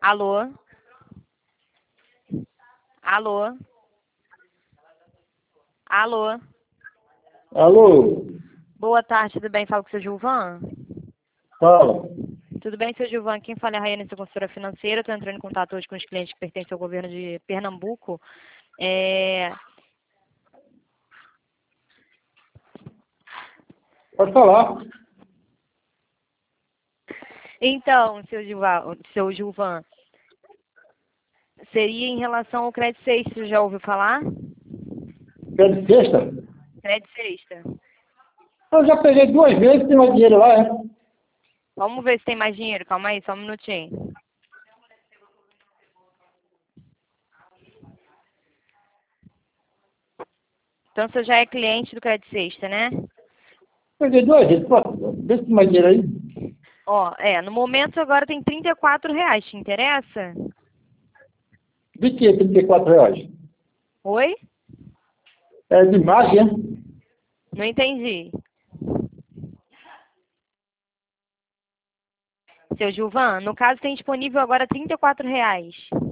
Alô? Alô? Alô? Alô? Boa tarde, tudo bem? Falo com o seu Gilvan? Fala. Tudo bem, seu Gilvan? Quem fala é a Raiane, sua consultora financeira. Estou entrando em contato hoje com os clientes que pertencem ao governo de Pernambuco. Pode falar. Então, seu Gilvan, seria em relação ao Crédito Sexta, você já ouviu falar? Quer de sexta? Crédito Sexta. Eu já peguei 2 vezes e tem mais dinheiro lá, é? Vamos ver se tem mais dinheiro. Calma aí, só um minutinho. Então, você já é cliente do Crédito Sexta, né? Peguei 2 vezes. Pô, vê se tem mais dinheiro aí. Ó, no momento agora tem R$ 34, te interessa? De que R$ 34? Oi? É de margem, é? Não entendi. Seu Gilvan, no caso tem disponível agora R$ 34.